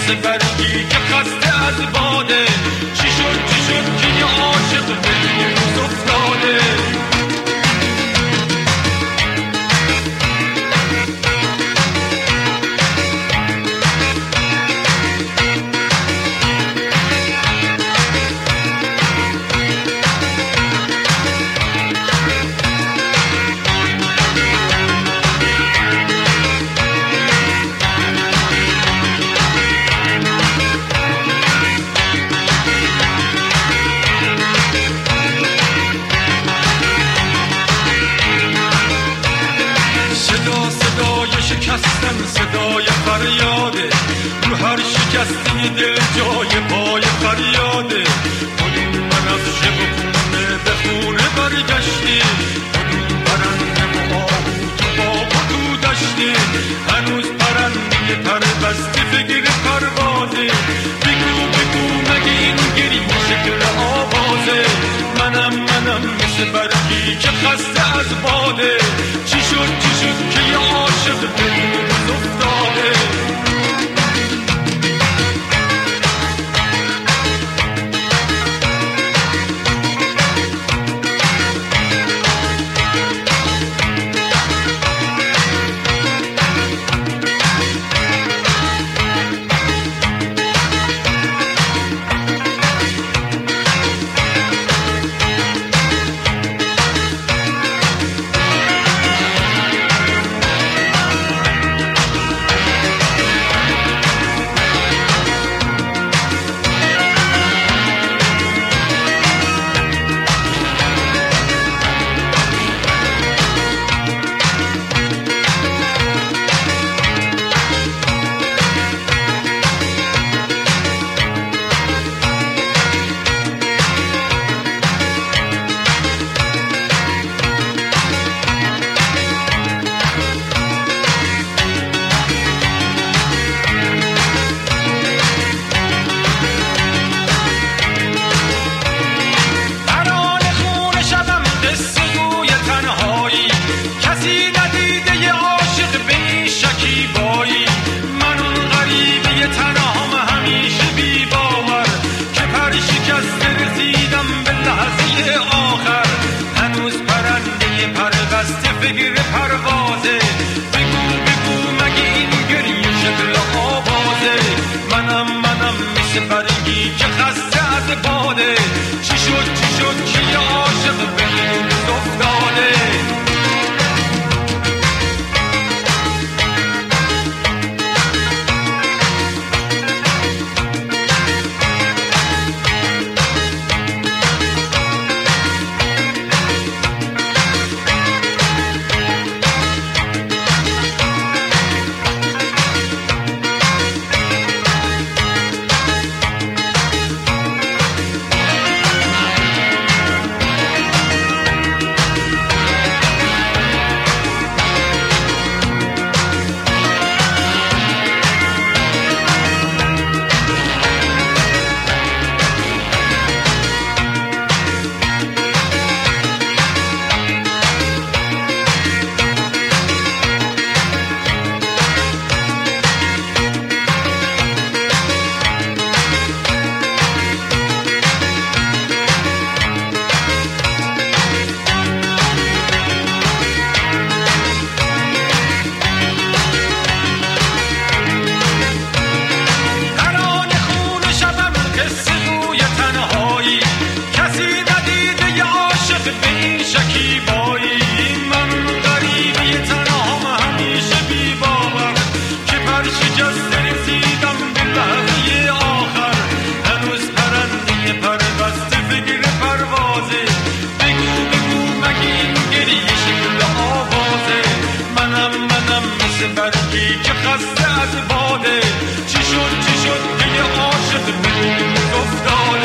مثل برگی که خسته از باده. چی شد که یه عاشق به این روز افتاده. صدای فریاده رو هر شکسته دل جای پای فریاده. خودون بنفشه و خونه به خونه برگشتی. خودون پرنده و آهو تو باغ و تو دشتی. هنوز پرنده پر بسته فکر پروازه. بگو مگه این گریه شکل آوازه. منم مثل برگی که خسته از باده. چی شد که یه عاشق به این روز افتاده. چی شد که یه عاشق به این روز افتاده. برگی که خسته از باده. چی شد که یه عاشق به این روز افتاده.